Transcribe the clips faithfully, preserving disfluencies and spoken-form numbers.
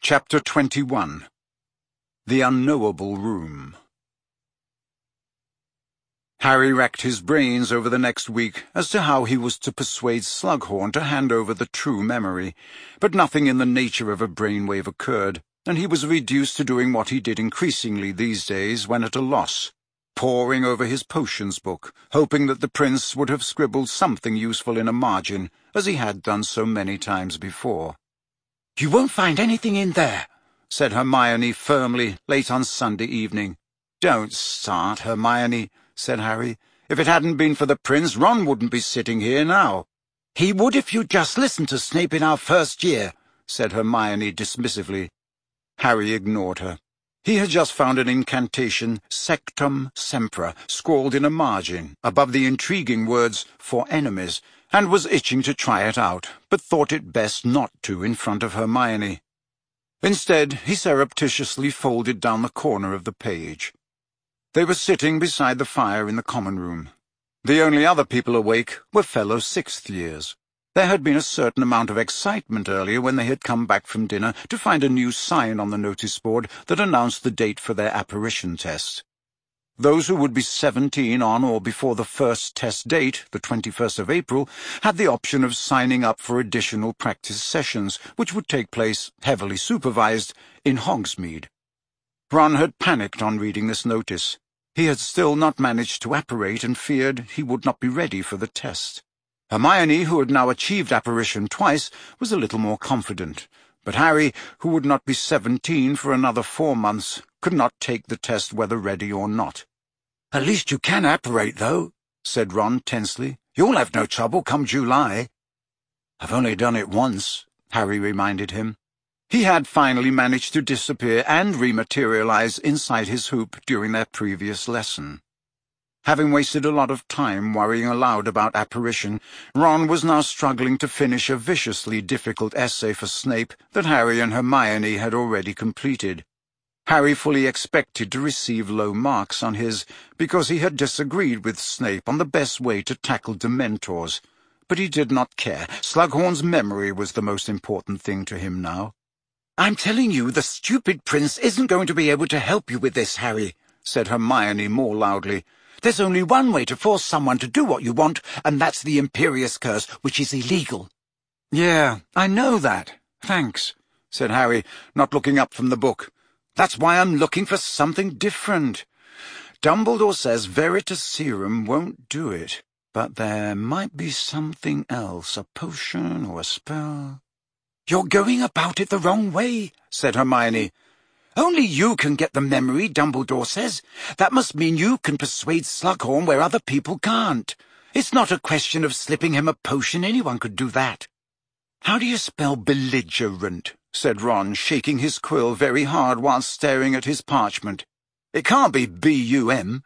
Chapter twenty-one. The Unknowable Room. Harry racked his brains over the next week as to how he was to persuade Slughorn to hand over the true memory, but nothing in the nature of a brainwave occurred, and he was reduced to doing what he did increasingly these days when at a loss, poring over his potions book, hoping that the prince would have scribbled something useful in a margin, as he had done so many times before. "You won't find anything in there," said Hermione firmly late on Sunday evening. "Don't start, Hermione," said Harry. "If it hadn't been for the prince, Ron wouldn't be sitting here now." "He would if you'd just listened to Snape in our first year," said Hermione dismissively. Harry ignored her. He had just found an incantation, Sectum Sempra, scrawled in a margin, above the intriguing words, "for enemies," and was itching to try it out, but thought it best not to in front of Hermione. Instead, he surreptitiously folded down the corner of the page. They were sitting beside the fire in the common room. The only other people awake were fellow sixth years. There had been a certain amount of excitement earlier when they had come back from dinner to find a new sign on the notice board that announced the date for their apparition test. Those who would be seventeen on or before the first test date, the twenty-first of April, had the option of signing up for additional practice sessions, which would take place, heavily supervised, in Hogsmeade. Ron had panicked on reading this notice. He had still not managed to apparate and feared he would not be ready for the test. Hermione, who had now achieved apparition twice, was a little more confident, but Harry, who would not be seventeen for another four months, could not take the test whether ready or not. "At least you can apparate, though," said Ron tensely. "You'll have no trouble come July." "I've only done it once," Harry reminded him. He had finally managed to disappear and rematerialize inside his hoop during their previous lesson. Having wasted a lot of time worrying aloud about apparition, Ron was now struggling to finish a viciously difficult essay for Snape that Harry and Hermione had already completed. Harry fully expected to receive low marks on his, because he had disagreed with Snape on the best way to tackle Dementors. But he did not care. Slughorn's memory was the most important thing to him now. "I'm telling you, the stupid prince isn't going to be able to help you with this, Harry," said Hermione more loudly. "There's only one way to force someone to do what you want, and that's the Imperius Curse, which is illegal." "Yeah, I know that. Thanks," said Harry, not looking up from the book. "That's why I'm looking for something different. Dumbledore says Veritaserum won't do it, but there might be something else, a potion or a spell." "You're going about it the wrong way," said Hermione. "Only you can get the memory, Dumbledore says. That must mean you can persuade Slughorn where other people can't. It's not a question of slipping him a potion. Anyone could do that." "How do you spell belligerent?" said Ron, shaking his quill very hard while staring at his parchment. "It can't be B U M."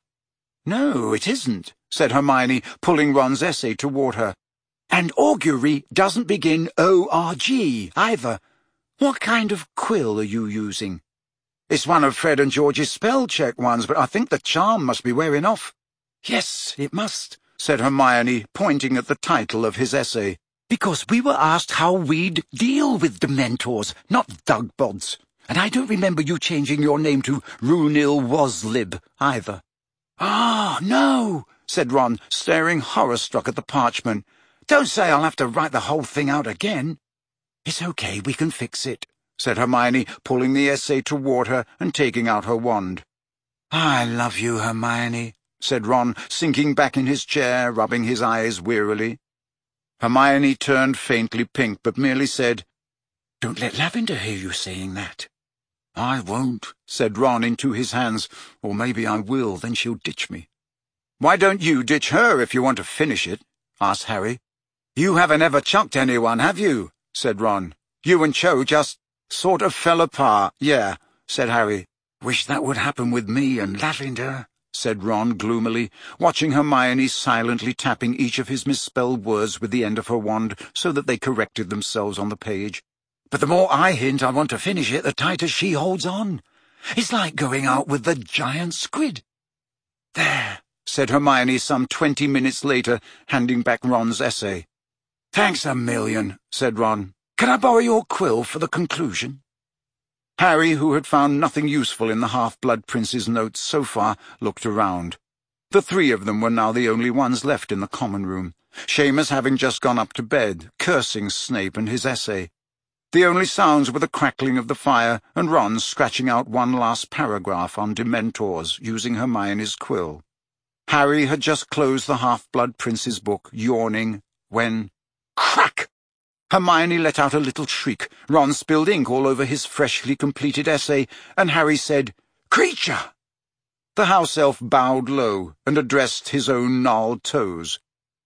"No, it isn't," said Hermione, pulling Ron's essay toward her. "And augury doesn't begin O R G, either. What kind of quill are you using?" "It's one of Fred and George's spell-check ones, but I think the charm must be wearing off." "Yes, it must," said Hermione, pointing at the title of his essay. "Because we were asked how we'd deal with Dementors, not Thugbods. And I don't remember you changing your name to Runil Woslib, either." "Ah, no," said Ron, staring horror-struck at the parchment. "Don't say I'll have to write the whole thing out again." "It's okay, we can fix it," said Hermione, pulling the essay toward her and taking out her wand. "I love you, Hermione," said Ron, sinking back in his chair, rubbing his eyes wearily. Hermione turned faintly pink, but merely said, "Don't let Lavender hear you saying that." "I won't," said Ron into his hands. "Or maybe I will, then she'll ditch me." "Why don't you ditch her if you want to finish it?" asked Harry. "You haven't ever chucked anyone, have you?" said Ron. "You and Cho just sort of fell apart, yeah," said Harry. "Wish that would happen with me and Lavender," said Ron gloomily, watching Hermione silently tapping each of his misspelled words with the end of her wand so that they corrected themselves on the page. "But the more I hint I want to finish it, the tighter she holds on. It's like going out with the giant squid." "There," said Hermione some twenty minutes later, handing back Ron's essay. "Thanks a million," said Ron. "Can I borrow your quill for the conclusion?" Harry, who had found nothing useful in the Half-Blood Prince's notes so far, looked around. The three of them were now the only ones left in the common room, Seamus having just gone up to bed, cursing Snape and his essay. The only sounds were the crackling of the fire and Ron scratching out one last paragraph on Dementors using Hermione's quill. Harry had just closed the Half-Blood Prince's book, yawning, when— crack! Hermione let out a little shriek, Ron spilled ink all over his freshly completed essay, and Harry said, "Creature!" The house-elf bowed low and addressed his own gnarled toes.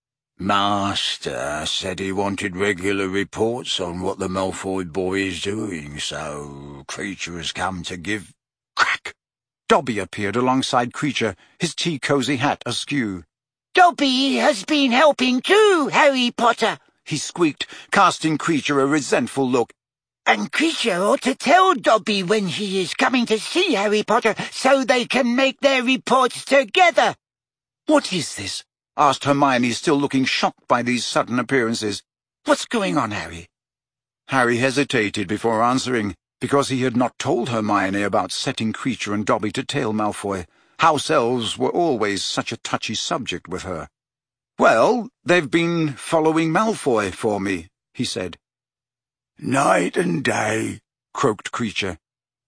"Master said he wanted regular reports on what the Malfoy boy is doing, so Creature has come to give—" Crack! Dobby appeared alongside Creature, his tea-cosy hat askew. "Dobby has been helping too, Harry Potter," he squeaked, casting Creature a resentful look. "And Creature ought to tell Dobby when he is coming to see Harry Potter so they can make their reports together." "What is this?" asked Hermione, still looking shocked by these sudden appearances. "What's going on, Harry?" Harry hesitated before answering, because he had not told Hermione about setting Creature and Dobby to tail Malfoy. House elves were always such a touchy subject with her. "Well, they've been following Malfoy for me," he said. "Night and day," croaked Creature.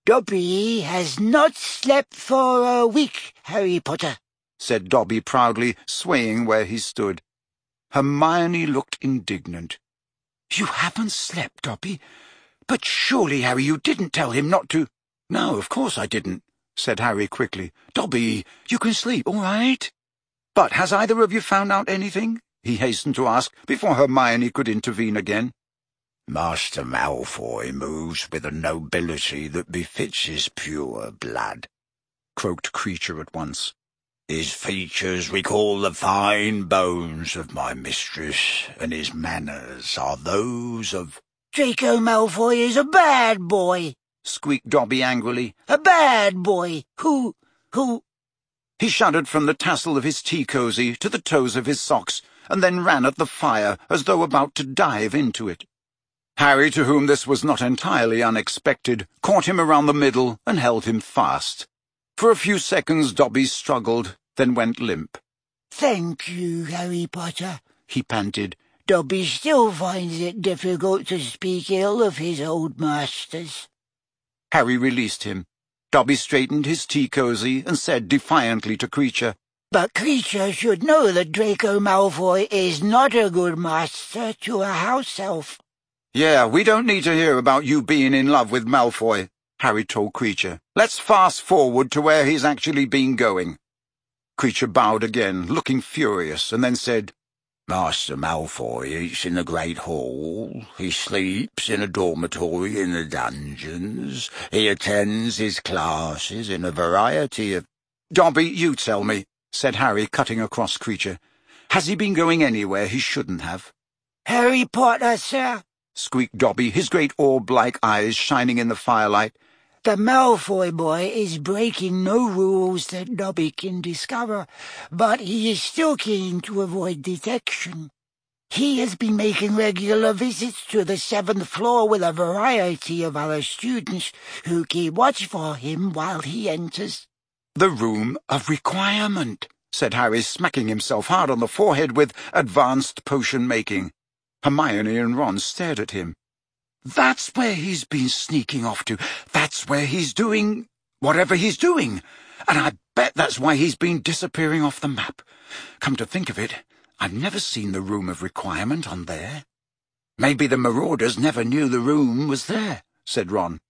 "Dobby has not slept for a week, Harry Potter," said Dobby proudly, swaying where he stood. Hermione looked indignant. "You haven't slept, Dobby? But surely, Harry, you didn't tell him not to—" "No, of course I didn't," said Harry quickly. "Dobby, you can sleep, all right?" "But has either of you found out anything?" he hastened to ask, before Hermione could intervene again. "Master Malfoy moves with a nobility that befits his pure blood," croaked Creature at once. "His features recall the fine bones of my mistress, and his manners are those of—" "Draco Malfoy is a bad boy," squeaked Dobby angrily. "A bad boy who... who—" He shuddered from the tassel of his tea-cosy to the toes of his socks, and then ran at the fire as though about to dive into it. Harry, to whom this was not entirely unexpected, caught him around the middle and held him fast. For a few seconds Dobby struggled, then went limp. "Thank you, Harry Potter," he panted. "Dobby still finds it difficult to speak ill of his old masters." Harry released him. Dobby straightened his tea-cosy and said defiantly to Creature, "But Creature should know that Draco Malfoy is not a good master to a house-elf." "Yeah, we don't need to hear about you being in love with Malfoy," Harry told Creature. "Let's fast forward to where he's actually been going." Creature bowed again, looking furious, and then said, "Master Malfoy eats in the Great Hall, he sleeps in a dormitory in the dungeons, he attends his classes in a variety of—" "Dobby, you tell me," said Harry, cutting across Creature. "Has he been going anywhere he shouldn't have?" "Harry Potter, sir," squeaked Dobby, his great orb-like eyes shining in the firelight. "The Malfoy boy is breaking no rules that Dobby can discover, but he is still keen to avoid detection. He has been making regular visits to the seventh floor with a variety of other students who keep watch for him while he enters." "The Room of Requirement," said Harry, smacking himself hard on the forehead with advanced potion-making. Hermione and Ron stared at him. "That's where he's been sneaking off to. That's where he's doing whatever he's doing. And I bet that's why he's been disappearing off the map. Come to think of it, I've never seen the Room of Requirement on there." "Maybe the Marauders never knew the room was there," said Ron.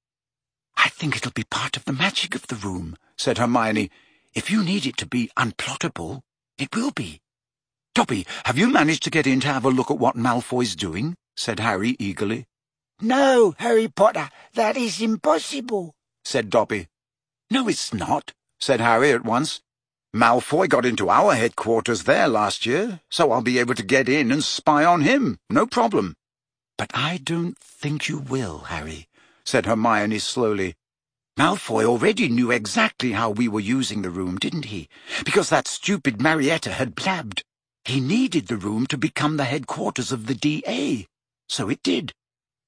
"I think it'll be part of the magic of the room," said Hermione. "If you need it to be unplottable, it will be." "Dobby, have you managed to get in to have a look at what Malfoy's doing?" said Harry eagerly. "No, Harry Potter, that is impossible," said Dobby. "No, it's not," said Harry at once. "Malfoy got into our headquarters there last year, so I'll be able to get in and spy on him, no problem." "But I don't think you will, Harry," said Hermione slowly. "Malfoy already knew exactly how we were using the room, didn't he? Because that stupid Marietta had blabbed. He needed the room to become the headquarters of the D A, so it did."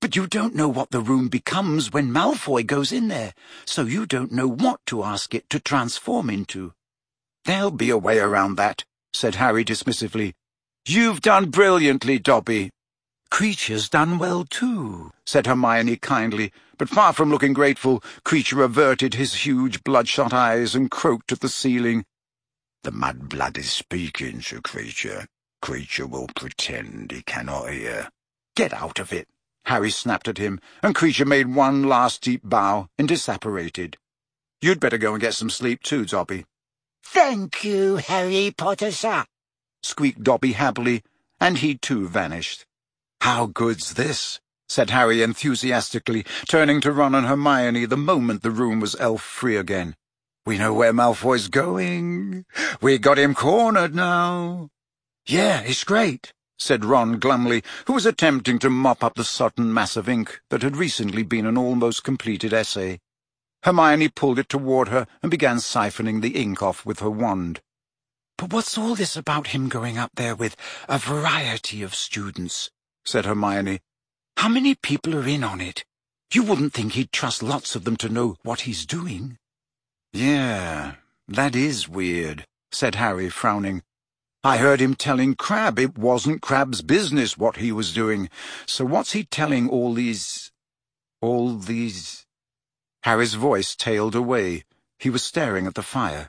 But you don't know what the room becomes when Malfoy goes in there, so you don't know what to ask it to transform into." "There'll be a way around that," said Harry dismissively. "You've done brilliantly, Dobby." "Kreacher's done well too," said Hermione kindly, but far from looking grateful, Kreacher averted his huge bloodshot eyes and croaked at the ceiling. "The mudblood is speaking, Sir Kreacher. Kreacher will pretend he cannot hear." "Get out of it," Harry snapped at him, and Kreacher made one last deep bow and disapparated. "You'd better go and get some sleep too, Dobby." "Thank you, Harry Potter, sir," squeaked Dobby happily, and he too vanished. "How good's this?" said Harry enthusiastically, turning to Ron and Hermione the moment the room was elf-free again. "We know where Malfoy's going. We got him cornered now." "Yeah, it's great," said Ron glumly, who was attempting to mop up the sodden mass of ink that had recently been an almost completed essay. Hermione pulled it toward her and began siphoning the ink off with her wand. "But what's all this about him going up there with a variety of students?" said Hermione. "How many people are in on it? You wouldn't think he'd trust lots of them to know what he's doing." "Yeah, that is weird," said Harry, frowning. "I heard him telling Crabbe it wasn't Crabbe's business what he was doing, so what's he telling all these... all these—" Harry's voice tailed away. He was staring at the fire.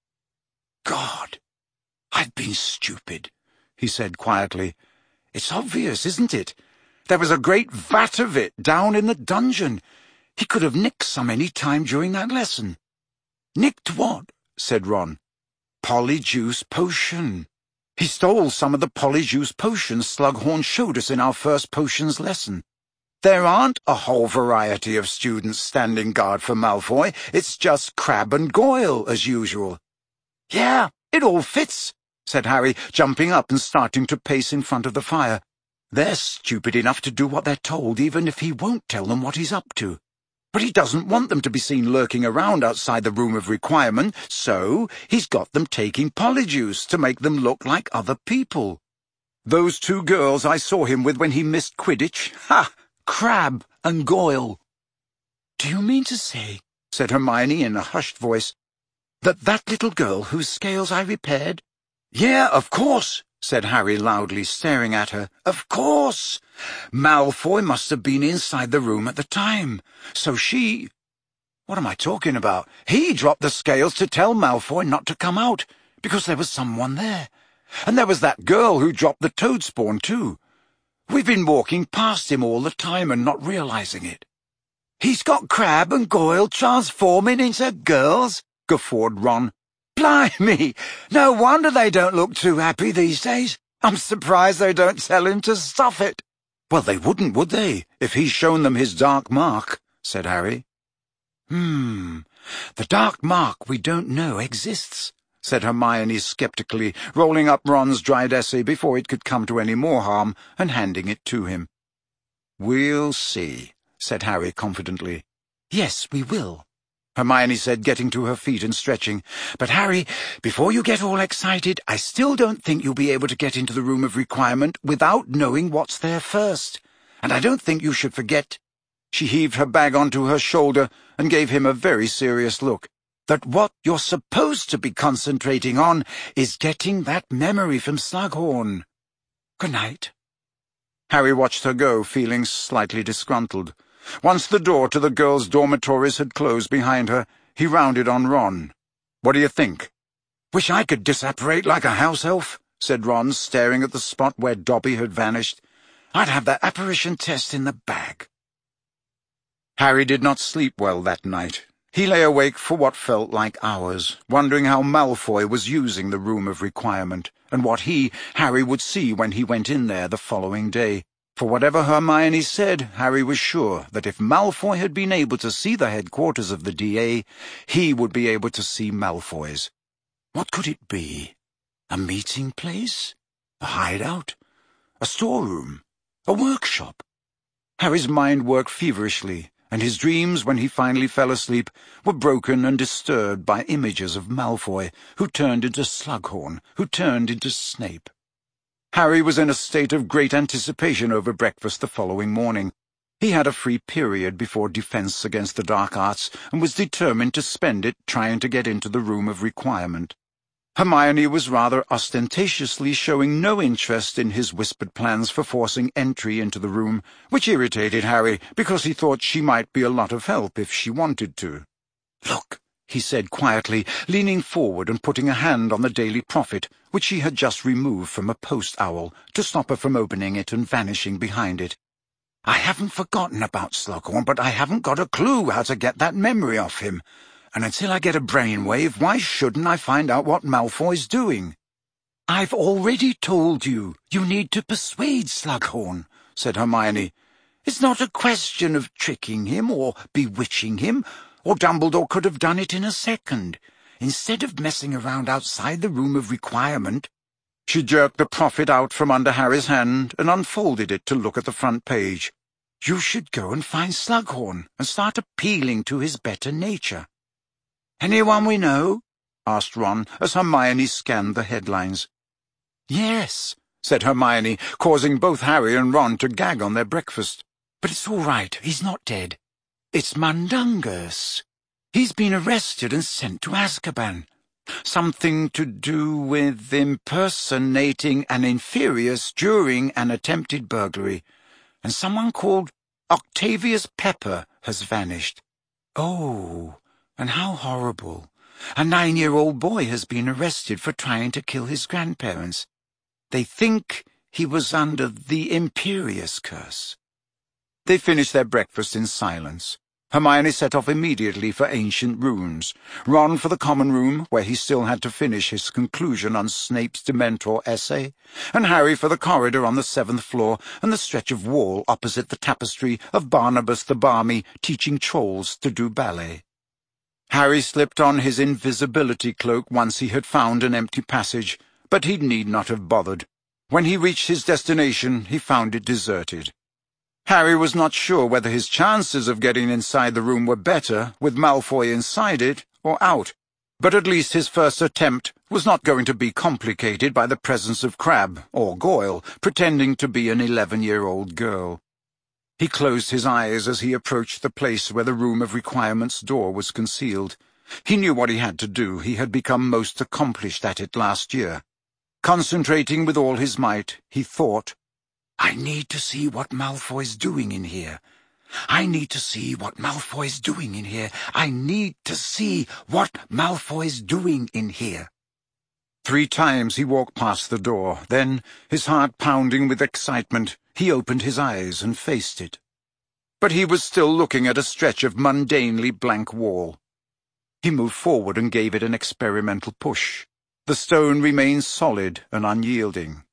"God, I've been stupid," he said quietly. "It's obvious, isn't it? There was a great vat of it down in the dungeon. He could have nicked some any time during that lesson." "Nicked what?" said Ron. "Polyjuice potion. He stole some of the Polyjuice potions Slughorn showed us in our first potions lesson. There aren't a whole variety of students standing guard for Malfoy. It's just Crabbe and Goyle, as usual." "Yeah, it all fits," said Harry, jumping up and starting to pace in front of the fire. "They're stupid enough to do what they're told, even if he won't tell them what he's up to. But he doesn't want them to be seen lurking around outside the Room of Requirement, so he's got them taking Polyjuice to make them look like other people. Those two girls I saw him with when he missed Quidditch, ha! Crabbe and Goyle." "Do you mean to say," said Hermione in a hushed voice, "that that little girl whose scales I repaired—" "Yeah, of course," said Harry loudly, staring at her. "Of course! Malfoy must have been inside the room at the time, so she— What am I talking about? He dropped the scales to tell Malfoy not to come out, because there was someone there. And there was that girl who dropped the toad spawn, too. We've been walking past him all the time and not realizing it." "He's got Crabbe and Goyle transforming into girls?" guffawed Ron. "Blimey! No wonder they don't look too happy these days. I'm surprised they don't tell him to stuff it." "Well, they wouldn't, would they, if he's shown them his dark mark?" said Harry. Hmm, the dark mark we don't know exists," said Hermione sceptically, rolling up Ron's dried essay before it could come to any more harm and handing it to him. "We'll see," said Harry confidently. "Yes, we will," Hermione said, getting to her feet and stretching. "But, Harry, before you get all excited, I still don't think you'll be able to get into the Room of Requirement without knowing what's there first. And I don't think you should forget—" She heaved her bag onto her shoulder and gave him a very serious look. "That what you're supposed to be concentrating on is getting that memory from Slughorn. Good night." Harry watched her go, feeling slightly disgruntled. Once the door to the girls' dormitories had closed behind her, he rounded on Ron. "What do you think?" "Wish I could disapparate like a house elf," said Ron, staring at the spot where Dobby had vanished. "I'd have that apparition test in the bag." Harry did not sleep well that night. He lay awake for what felt like hours, wondering how Malfoy was using the Room of Requirement, and what he, Harry, would see when he went in there the following day. For whatever Hermione said, Harry was sure that if Malfoy had been able to see the headquarters of the D A, he would be able to see Malfoy's. What could it be? A meeting place? A hideout? A storeroom? A workshop? Harry's mind worked feverishly, and his dreams, when he finally fell asleep, were broken and disturbed by images of Malfoy, who turned into Slughorn, who turned into Snape. Harry was in a state of great anticipation over breakfast the following morning. He had a free period before Defense Against the Dark Arts and was determined to spend it trying to get into the Room of Requirement. Hermione was rather ostentatiously showing no interest in his whispered plans for forcing entry into the room, which irritated Harry because he thought she might be a lot of help if she wanted to. "Look," he said quietly, leaning forward and putting a hand on the Daily Prophet, which he had just removed from a post owl, to stop her from opening it and vanishing behind it. "I haven't forgotten about Slughorn, but I haven't got a clue how to get that memory off him. And until I get a brainwave, why shouldn't I find out what Malfoy's doing?" "I've already told you. You need to persuade Slughorn," said Hermione. "It's not a question of tricking him or bewitching him, or Dumbledore could have done it in a second. Instead of messing around outside the Room of Requirement—" She jerked the Prophet out from under Harry's hand and unfolded it to look at the front page. "You should go and find Slughorn and start appealing to his better nature." "Anyone we know?" asked Ron, as Hermione scanned the headlines. "Yes," said Hermione, causing both Harry and Ron to gag on their breakfast. "But it's all right, he's not dead. It's Mundungus. He's been arrested and sent to Azkaban. Something to do with impersonating an Inferius during an attempted burglary. And someone called Octavius Pepper has vanished." "Oh, and how horrible. A nine-year-old boy has been arrested for trying to kill his grandparents. They think he was under the Imperius curse." They finished their breakfast in silence. Hermione set off immediately for Ancient Runes, Ron for the common room, where he still had to finish his conclusion on Snape's Dementor essay, and Harry for the corridor on the seventh floor and the stretch of wall opposite the tapestry of Barnabas the Barmy teaching trolls to do ballet. Harry slipped on his invisibility cloak once he had found an empty passage, but he need not have bothered. When he reached his destination, he found it deserted. Harry was not sure whether his chances of getting inside the room were better with Malfoy inside it or out, but at least his first attempt was not going to be complicated by the presence of Crabbe or Goyle pretending to be an eleven-year-old girl. He closed his eyes as he approached the place where the Room of Requirement's door was concealed. He knew what he had to do. He had become most accomplished at it last year. Concentrating with all his might, he thought, "I need to see what Malfoy's doing in here. I need to see what Malfoy's doing in here. I need to see what Malfoy's doing in here." Three times he walked past the door. Then, his heart pounding with excitement, he opened his eyes and faced it. But he was still looking at a stretch of mundanely blank wall. He moved forward and gave it an experimental push. The stone remained solid and unyielding.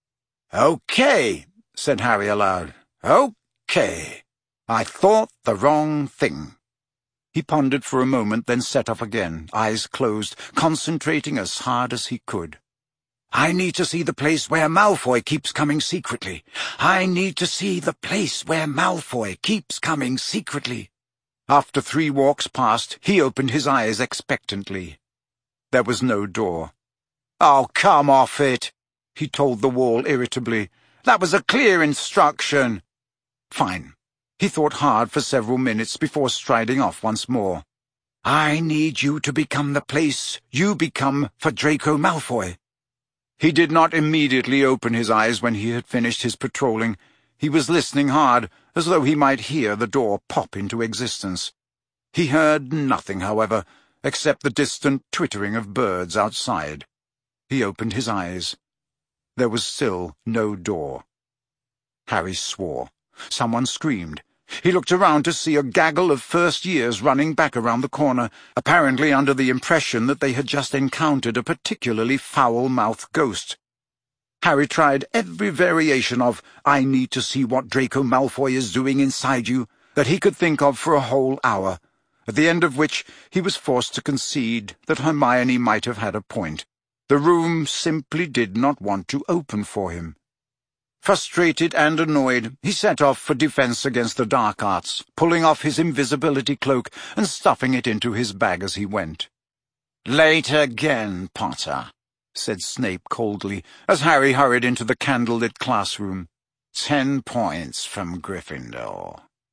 "Okay," said Harry aloud. "Okay. I thought the wrong thing." He pondered for a moment, then set off again, eyes closed, concentrating as hard as he could. "I need to see the place where Malfoy keeps coming secretly. I need to see the place where Malfoy keeps coming secretly." After three walks past, he opened his eyes expectantly. There was no door. "Oh, come off it," he told the wall irritably. "That was a clear instruction." Fine. He thought hard for several minutes before striding off once more. "I need you to become the place you become for Draco Malfoy." He did not immediately open his eyes when he had finished his patrolling. He was listening hard, as though he might hear the door pop into existence. He heard nothing, however, except the distant twittering of birds outside. He opened his eyes. There was still no door. Harry swore. Someone screamed. He looked around to see a gaggle of first years running back around the corner, apparently under the impression that they had just encountered a particularly foul-mouthed ghost. Harry tried every variation of "I need to see what Draco Malfoy is doing inside you" that he could think of for a whole hour, at the end of which he was forced to concede that Hermione might have had a point. The room simply did not want to open for him. Frustrated and annoyed, he set off for Defense Against the Dark Arts, pulling off his invisibility cloak and stuffing it into his bag as he went. "Late again, Potter," said Snape coldly, as Harry hurried into the candlelit classroom. Ten points from Gryffindor."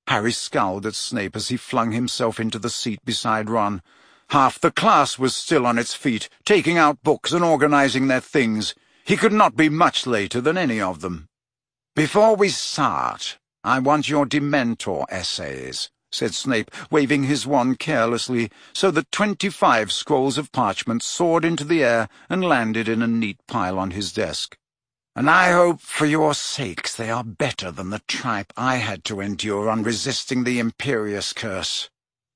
Harry scowled at Snape as he flung himself into the seat beside Ron. Half the class was still on its feet, taking out books and organizing their things. He could not be much later than any of them. "Before we start, I want your Dementor essays," said Snape, waving his wand carelessly, so that twenty-five scrolls of parchment soared into the air and landed in a neat pile on his desk. "And I hope for your sakes they are better than the tripe I had to endure on resisting the Imperius curse.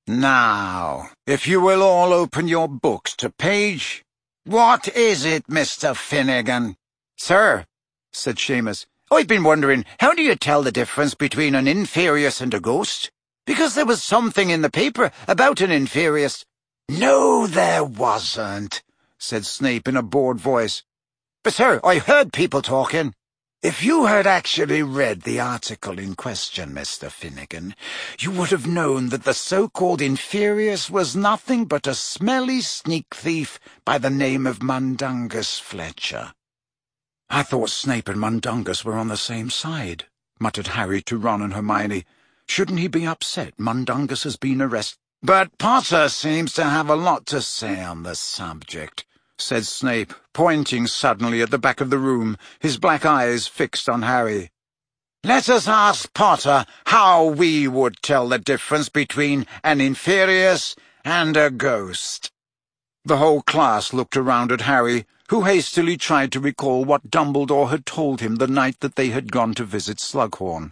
Now, if you will all open your books to page—" "What is it, Mister Finnegan?" "Sir," said Seamus, "I've been wondering, how do you tell the difference between an Inferius and a ghost? Because there was something in the paper about an Inferius." "No, there wasn't," said Snape in a bored voice. "But, sir, I heard people talking." "If you had actually read the article in question, Mister Finnegan, you would have known that the so-called Inferius was nothing but a smelly sneak thief by the name of Mundungus Fletcher." "I thought Snape and Mundungus were on the same side," muttered Harry to Ron and Hermione. "Shouldn't he be upset Mundungus has been arrested?" "But Potter seems to have a lot to say on the subject," said Snape, pointing suddenly at the back of the room, his black eyes fixed on Harry. "Let us ask Potter how we would tell the difference between an Inferius and a ghost." The whole class looked around at Harry, who hastily tried to recall what Dumbledore had told him the night that they had gone to visit Slughorn.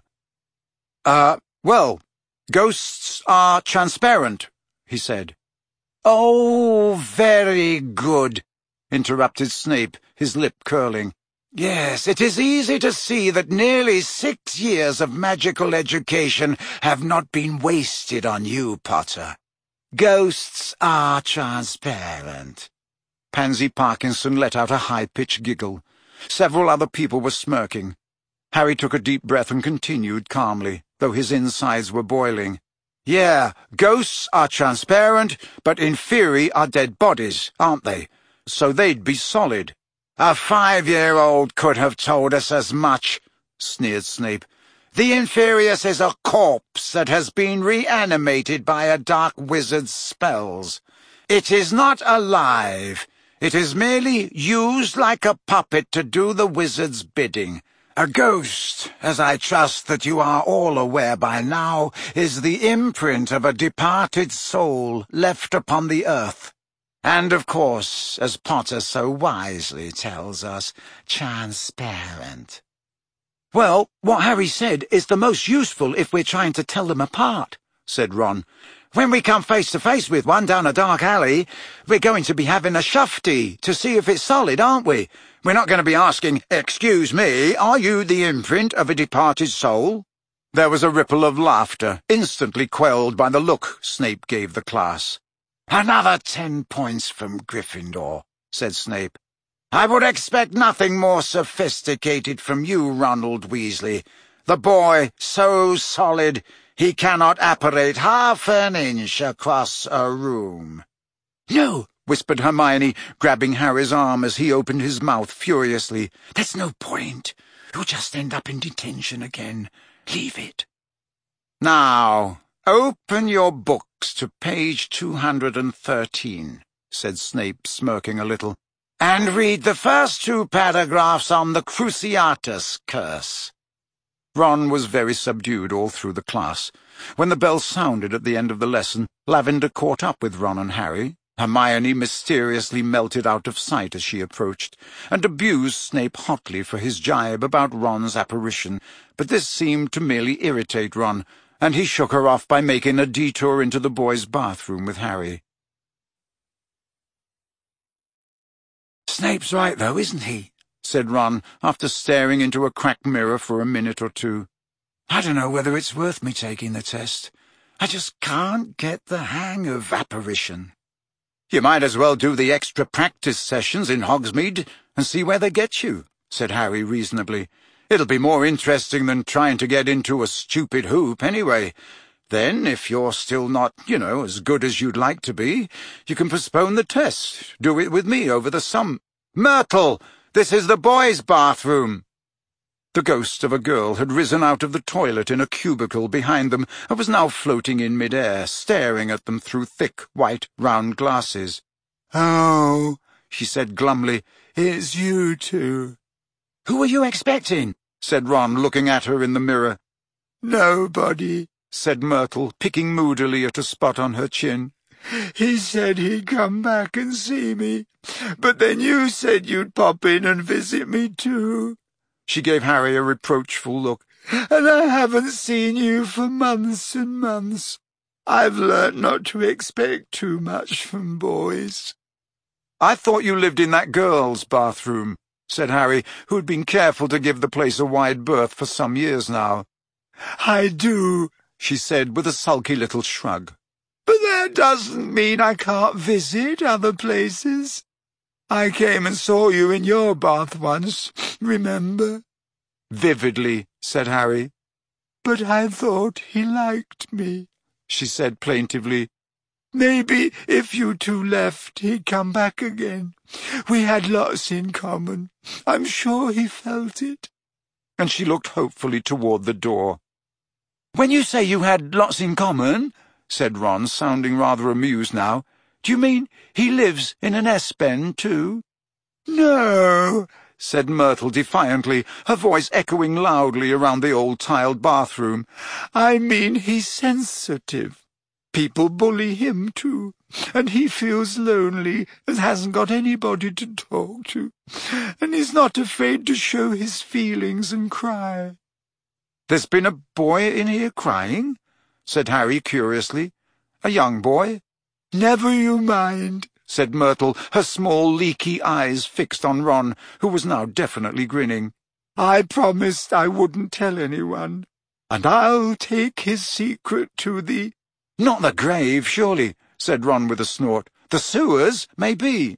Uh, well, ghosts are transparent," he said. "Oh, very good," interrupted Snape, his lip curling. "Yes, it is easy to see that nearly six years of magical education have not been wasted on you, Potter. Ghosts are transparent." Pansy Parkinson let out a high-pitched giggle. Several other people were smirking. Harry took a deep breath and continued calmly, though his insides were boiling. "Yeah, ghosts are transparent, but Inferi are dead bodies, aren't they? So they'd be solid." "A five-year-old could have told us as much," sneered Snape. "The Inferius is a corpse that has been reanimated by a dark wizard's spells. It is not alive. It is merely used like a puppet to do the wizard's bidding. A ghost, as I trust that you are all aware by now, is the imprint of a departed soul left upon the earth. And, of course, as Potter so wisely tells us, transparent." "Well, what Harry said is the most useful if we're trying to tell them apart," said Ron. "When we come face to face with one down a dark alley, we're going to be having a shufty to see if it's solid, aren't we? We're not going to be asking, 'Excuse me, are you the imprint of a departed soul?'" There was a ripple of laughter, instantly quelled by the look Snape gave the class. "Another ten points from Gryffindor," said Snape. "I would expect nothing more sophisticated from you, Ronald Weasley. The boy, so solid, he cannot apparate half an inch across a room." "No," whispered Hermione, grabbing Harry's arm as he opened his mouth furiously. "There's no point. You'll just end up in detention again. Leave it." "Now, open your books to page two hundred and thirteen, said Snape, smirking a little, "and read the first two paragraphs on the Cruciatus curse." Ron was very subdued all through the class. When the bell sounded at the end of the lesson, Lavender caught up with Ron and Harry. Hermione mysteriously melted out of sight as she approached, and abused Snape hotly for his jibe about Ron's apparition, but this seemed to merely irritate Ron, and he shook her off by making a detour into the boys' bathroom with Harry. "Snape's right, though, isn't he?" said Ron, after staring into a cracked mirror for a minute or two. "I don't know whether it's worth me taking the test. I just can't get the hang of apparition." "You might as well do the extra practice sessions in Hogsmeade and see where they get you," said Harry reasonably. "It'll be more interesting than trying to get into a stupid hoop, anyway. Then, if you're still not, you know, as good as you'd like to be, you can postpone the test. Do it with me over the sum— Myrtle! This is the boys' bathroom." The ghost of a girl had risen out of the toilet in a cubicle behind them and was now floating in mid-air, staring at them through thick, white, round glasses. "Oh," she said glumly, "it's you two." "Who were you expecting?" said Ron, looking at her in the mirror. "Nobody," said Myrtle, picking moodily at a spot on her chin. "He said he'd come back and see me, but then you said you'd pop in and visit me too." She gave Harry a reproachful look. "And I haven't seen you for months and months. I've learnt not to expect too much from boys." "I thought you lived in that girl's bathroom," said Harry, who had been careful to give the place a wide berth for some years now. "I do," she said with a sulky little shrug. "But that doesn't mean I can't visit other places. I came and saw you in your bath once, remember?" "Vividly," said Harry. "But I thought he liked me," she said plaintively. "Maybe if you two left, he'd come back again. We had lots in common. I'm sure he felt it." And she looked hopefully toward the door. "When you say you had lots in common," said Ron, sounding rather amused now, "do you mean he lives in an S-Bend, too?" "No," said Myrtle defiantly, her voice echoing loudly around the old tiled bathroom. "I mean he's sensitive. People bully him, too, and he feels lonely and hasn't got anybody to talk to, and he's not afraid to show his feelings and cry." "There's been a boy in here crying?" said Harry curiously. "A young boy?" "Never you mind," said Myrtle, her small leaky eyes fixed on Ron, who was now definitely grinning. "I promised I wouldn't tell anyone, and I'll take his secret to the—" "Not the grave, surely," said Ron with a snort. "The sewers, maybe."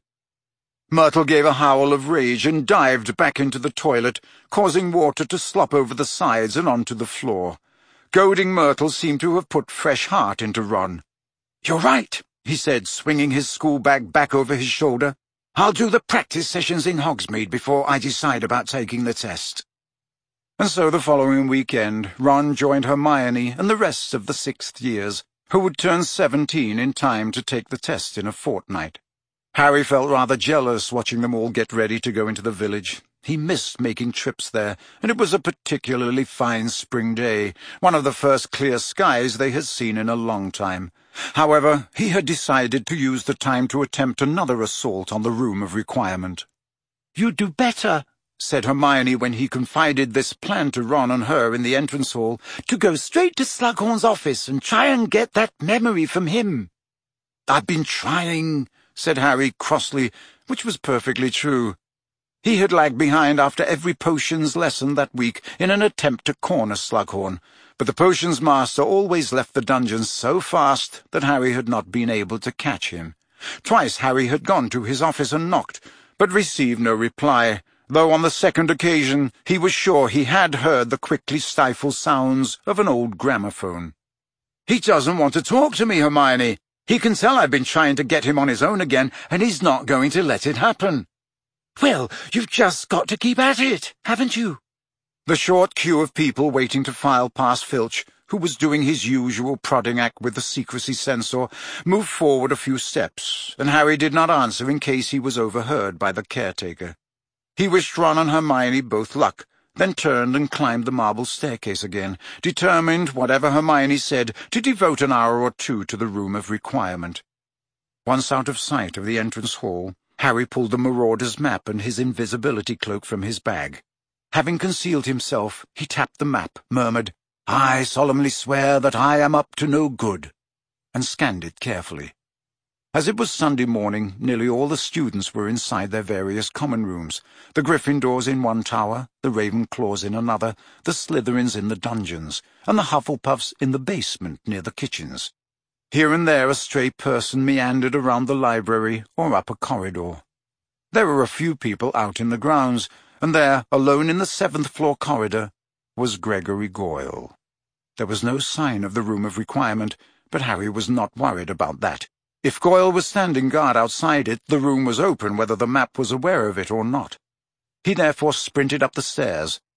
Myrtle gave a howl of rage and dived back into the toilet, causing water to slop over the sides and onto the floor. Goading Myrtle seemed to have put fresh heart into Ron. "You're right," he said, swinging his school bag back over his shoulder. "I'll do the practice sessions in Hogsmeade before I decide about taking the test." And so the following weekend, Ron joined Hermione and the rest of the sixth years, who would turn seventeen in time to take the test in a fortnight. Harry felt rather jealous watching them all get ready to go into the village. He missed making trips there, and it was a particularly fine spring day, one of the first clear skies they had seen in a long time. However, he had decided to use the time to attempt another assault on the Room of Requirement. "You'd do better," said Hermione when he confided this plan to Ron and her in the entrance hall, "to go straight to Slughorn's office and try and get that memory from him." "I've been trying," said Harry crossly, which was perfectly true. He had lagged behind after every potions lesson that week in an attempt to corner Slughorn, but the potions master always left the dungeons so fast that Harry had not been able to catch him. Twice Harry had gone to his office and knocked, but received no reply, though on the second occasion he was sure he had heard the quickly stifled sounds of an old gramophone. "He doesn't want to talk to me, Hermione. He can tell I've been trying to get him on his own again, and he's not going to let it happen." "Well, you've just got to keep at it, haven't you?" The short queue of people waiting to file past Filch, who was doing his usual prodding act with the secrecy censor, moved forward a few steps, and Harry did not answer in case he was overheard by the caretaker. He wished Ron and Hermione both luck, then turned and climbed the marble staircase again, determined, whatever Hermione said, to devote an hour or two to the Room of Requirement. Once out of sight of the entrance hall, Harry pulled the Marauder's map and his invisibility cloak from his bag. Having concealed himself, he tapped the map, murmured, "I solemnly swear that I am up to no good," and scanned it carefully. As it was Sunday morning, nearly all the students were inside their various common rooms, the Gryffindors in one tower, the Ravenclaws in another, the Slytherins in the dungeons, and the Hufflepuffs in the basement near the kitchens. Here and there a stray person meandered around the library or up a corridor. There were a few people out in the grounds, and there, alone in the seventh-floor corridor, was Gregory Goyle. There was no sign of the Room of Requirement, but Harry was not worried about that. If Goyle was standing guard outside it, the room was open whether the map was aware of it or not. He therefore sprinted up the stairs,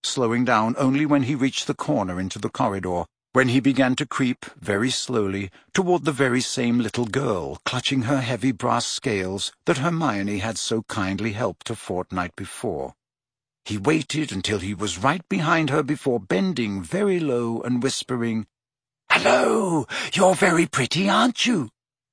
slowing down only when he reached the corner into the corridor, when he began to creep, very slowly, toward the very same little girl, clutching her heavy brass scales that Hermione had so kindly helped a fortnight before. He waited until he was right behind her before bending very low and whispering, "Hello! You're very pretty, aren't you?"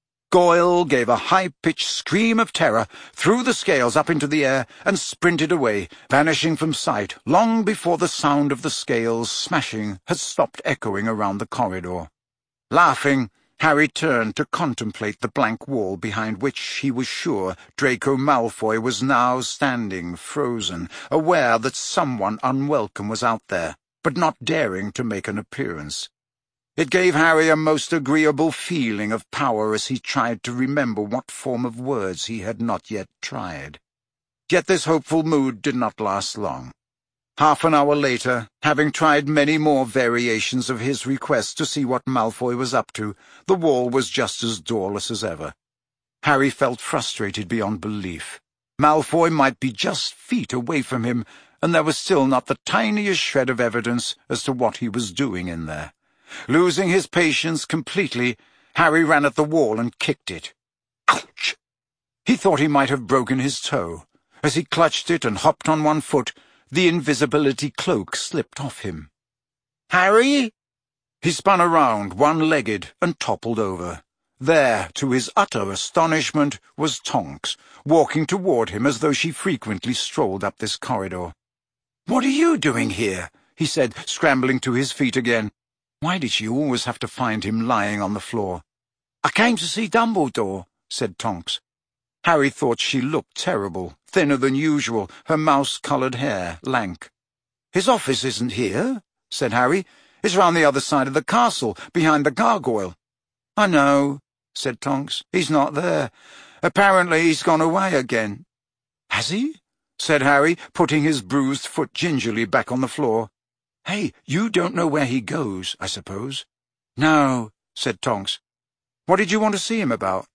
Goyle gave a high-pitched scream of terror, threw the scales up into the air, and sprinted away, vanishing from sight long before the sound of the scales smashing had stopped echoing around the corridor. Laughing, Harry turned to contemplate the blank wall behind which he was sure Draco Malfoy was now standing, frozen, aware that someone unwelcome was out there, but not daring to make an appearance. It gave Harry a most agreeable feeling of power as he tried to remember what form of words he had not yet tried. Yet this hopeful mood did not last long. Half an hour later, having tried many more variations of his request to see what Malfoy was up to, the wall was just as doorless as ever. Harry felt frustrated beyond belief. Malfoy might be just feet away from him, and there was still not the tiniest shred of evidence as to what he was doing in there. Losing his patience completely, Harry ran at the wall and kicked it. Ouch! He thought he might have broken his toe. As he clutched it and hopped on one foot, the invisibility cloak slipped off him. "Harry?" He spun around, one-legged, and toppled over. There, to his utter astonishment, was Tonks, walking toward him as though she frequently strolled up this corridor. "What are you doing here?" he said, scrambling to his feet again. Why did she always have to find him lying on the floor? "I came to see Dumbledore," said Tonks. Harry thought she looked terrible, thinner than usual, her mouse-coloured hair lank. "His office isn't here," said Harry. "It's round the other side of the castle, behind the gargoyle." "I know," said Tonks. "He's not there. Apparently he's gone away again." "Has he?" said Harry, putting his bruised foot gingerly back on the floor. "Hey, you don't know where he goes, I suppose?" "No," said Tonks. "What did you want to see him about?"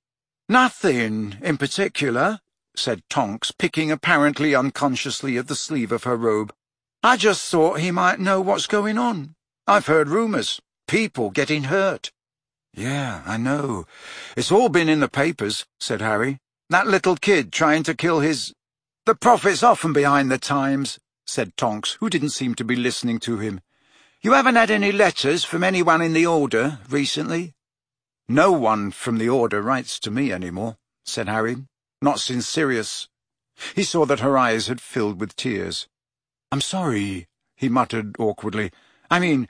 "Nothing in particular," said Tonks, picking apparently unconsciously at the sleeve of her robe. "I just thought he might know what's going on. I've heard rumours. People getting hurt." "Yeah, I know. It's all been in the papers," said Harry. "That little kid trying to kill his—" "The prophet's often behind the times," said Tonks, who didn't seem to be listening to him. "You haven't had any letters from anyone in the Order recently?" "No one from the Order writes to me any more," said Harry. "Not since Sirius." He saw that her eyes had filled with tears. "I'm sorry," he muttered awkwardly. "I mean,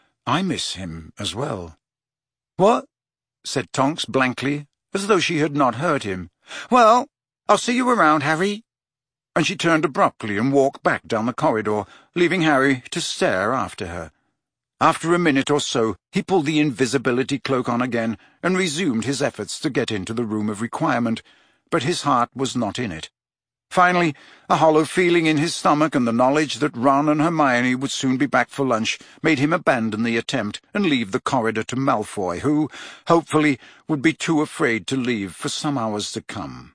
I miss him as well." "What?" said Tonks blankly, as though she had not heard him. "Well, I'll see you around, Harry." And she turned abruptly and walked back down the corridor, leaving Harry to stare after her. After a minute or so, he pulled the invisibility cloak on again and resumed his efforts to get into the room of requirement, but his heart was not in it. Finally, a hollow feeling in his stomach and the knowledge that Ron and Hermione would soon be back for lunch made him abandon the attempt and leave the corridor to Malfoy, who, hopefully, would be too afraid to leave for some hours to come.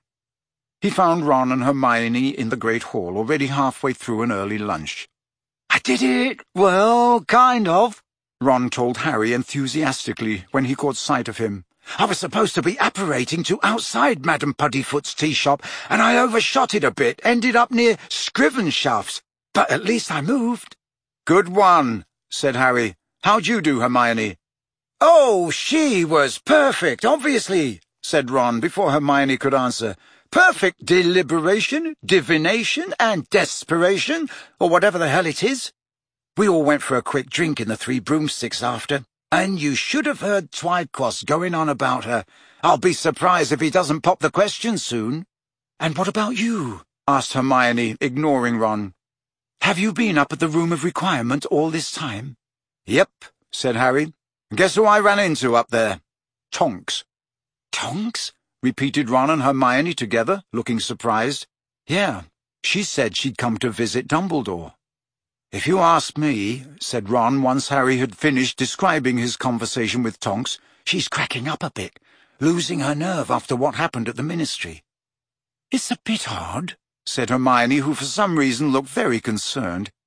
He found Ron and Hermione in the Great Hall, already halfway through an early lunch. "I did it! Well, kind of," Ron told Harry enthusiastically when he caught sight of him. "I was supposed to be apparating to outside Madame Puddifoot's tea shop, and I overshot it a bit, ended up near Scrivenshaft's, but at least I moved." "Good one," said Harry. "How'd you do, Hermione?" "Oh, she was perfect, obviously," said Ron before Hermione could answer. "Perfect deliberation, divination, and desperation, or whatever the hell it is. We all went for a quick drink in the Three Broomsticks after, and you should have heard Twycross going on about her. I'll be surprised if he doesn't pop the question soon." "And what about you?" asked Hermione, ignoring Ron. "Have you been up at the Room of Requirement all this time?" "Yep," said Harry. "Guess who I ran into up there? Tonks." "Tonks?" repeated Ron and Hermione together, looking surprised. "Yeah, she said she'd come to visit Dumbledore." "If you ask me," said Ron once Harry had finished describing his conversation with Tonks, "she's cracking up a bit, losing her nerve after what happened at the Ministry." "It's a bit odd," said Hermione, who for some reason looked very concerned.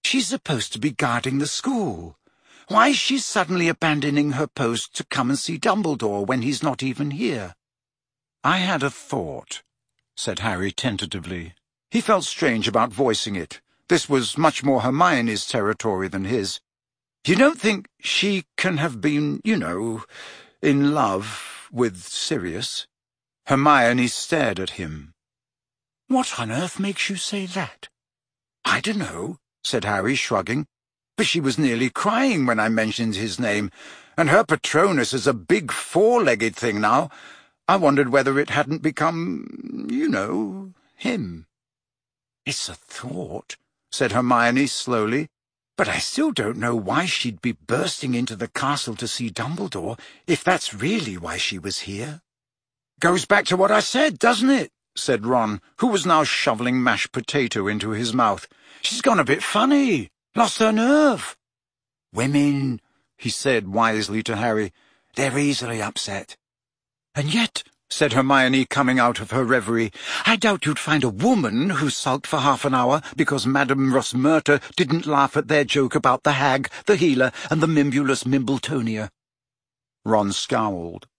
She's supposed to be guarding the school. Why is she suddenly abandoning her post to come and see Dumbledore when he's not even here?" "I had a thought," said Harry tentatively. He felt strange about voicing it. This was much more Hermione's territory than his. "You don't think she can have been, you know, in love with Sirius?" Hermione stared at him. "What on earth makes you say that?" "I don't know," said Harry, shrugging. "But she was nearly crying when I mentioned his name, and her Patronus is a big four-legged thing now. I wondered whether it hadn't become, you know, him." "It's a thought," said Hermione slowly, "but I still don't know why she'd be bursting into the castle to see Dumbledore, if that's really why she was here." "Goes back to what I said, doesn't it?" said Ron, who was now shoveling mashed potato into his mouth. "She's gone a bit funny. Lost her nerve." "Women," he said wisely to Harry, "they're easily upset." "And yet," said Hermione, coming out of her reverie, "I doubt you'd find a woman who sulked for half an hour because Madame Rosmerta didn't laugh at their joke about the hag, the healer, and the Mimbulus Mimbletonia." Ron scowled.